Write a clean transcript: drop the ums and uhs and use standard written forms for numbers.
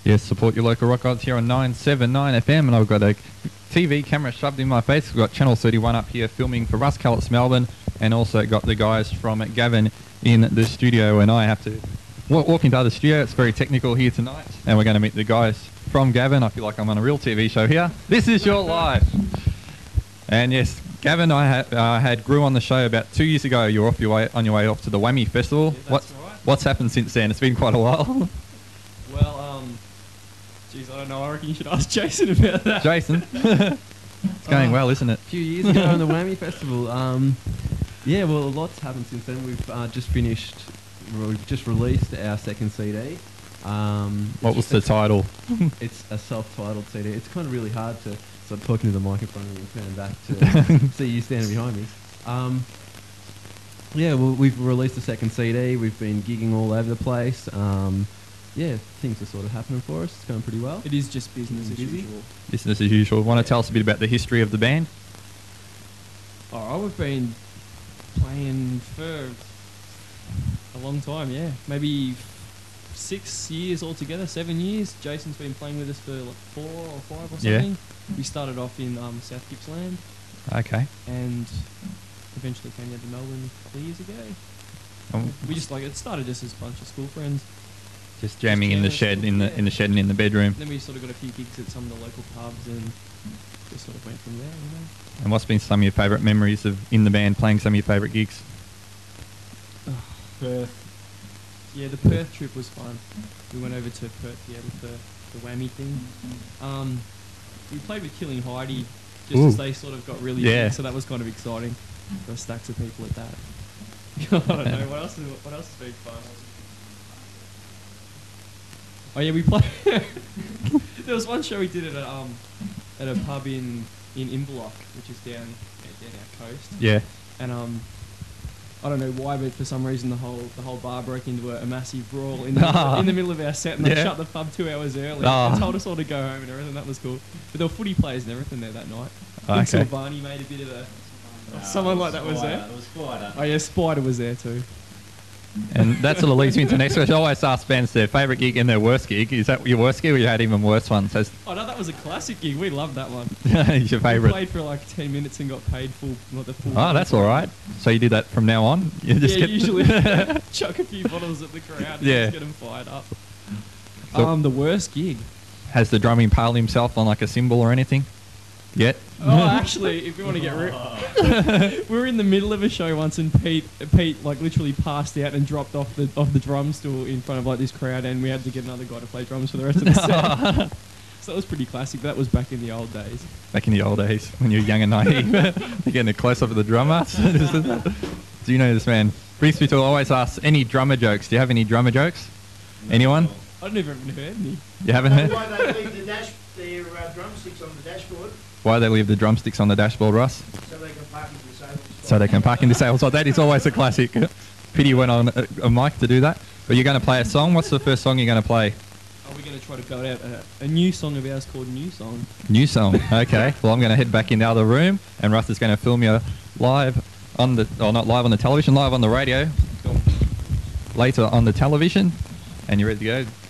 Yes, support your local rock gods here on 979 FM, and I've got a TV camera shoved in my face. We've got Channel 31 up here filming for Russ Callets Melbourne, and also got the guys from Gavin in the studio, and I have to walk into the studio. It's very technical here tonight, and we're going to meet the guys from Gavin. I feel like I'm on a real TV show here. This is your life. And yes, Gavin, I had Grew on the show about 2 years ago. You were on your way off to the Whammy Festival. Yeah, that's right. What's happened since then? It's been quite a while. Well, geez, I don't know. I reckon you should ask Jason about that. Jason, it's going well, isn't it? A few years ago on the Whammy Festival. Yeah, well, a lot's happened since then. We've we've just released our second CD. What was the title? It's a self-titled CD. It's kind of really hard to start talking to the microphone and turn back to see you standing behind me. Yeah, well, we've released a second CD. We've been gigging all over the place. Yeah, things are sort of happening for us. It's going pretty well. It is just business as usual. Business as usual. Want to tell us a bit about the history of the band? Oh, we've been playing for a long time, yeah. Maybe 6 years altogether, 7 years. Jason's been playing with us for like 4 or 5 or something. Yeah. We started off in South Gippsland. Okay. And eventually came down to Melbourne a couple of years ago. We just it started just as a bunch of school friends. Just jamming in the shed, in the shed and in the bedroom. Then we sort of got a few gigs at some of the local pubs and just sort of went from there, you know. And what's been some of your favourite memories of in the band playing some of your favourite gigs? Perth. Yeah, the Perth trip was fun. We went over to Perth, yeah, with the Whammy thing. We played with Killing Heidi just as they sort of got really big, so that was kind of exciting. There were stacks of people at that. I don't know, what else has been fun? Oh yeah, we played. There was one show we did at a pub in Inverloch, which is down our coast. Yeah. And I don't know why, but for some reason the whole bar broke into a massive brawl in the middle of our set, and they shut the pub 2 hours early and told us all to go home and everything. That was cool. But there were footy players and everything there that night. I think Silvani made a bit of someone like that was there. It was Spider. Oh yeah, Spider was there too. And that sort of leads me into the next question. I always ask bands their favourite gig and their worst gig. Is that your worst gig, or you had even worse ones? Oh no, that was a classic gig. We loved that one. It's your favourite. We played for like 10 minutes and got paid full. Oh, that's all right. So you do that from now on? You just usually chuck a few bottles at the crowd and just get them fired up. So the worst gig. Has the drummer impaled himself on like a cymbal or anything? Yet? Oh, actually, if you want to get we were in the middle of a show once, and Pete like literally passed out and dropped off the drum stool in front of like this crowd, and we had to get another guy to play drums for the rest of the set. So that was pretty classic. That was back in the old days. Back in the old days when you were young and naive. You're getting a close up of the drummer. Do you know this man? Brings me to always ask any drummer jokes. Do you have any drummer jokes? No. Anyone? I've never even heard any. You haven't heard? Why they leave their drumsticks on the dashboard? Why they leave the drumsticks on the dashboard, Russ? So they can park in disabled. So they can park in disabled. So that is always a classic. Pity went on a mic to do that. But you're going to play a song. What's the first song you're going to play? Are we going to try to belt out a new song of ours called New Song? New Song. Okay. Well, I'm going to head back in the other room, and Russ is going to film you live on the, not live on the television, live on the radio. Later on the television. And you're ready to go.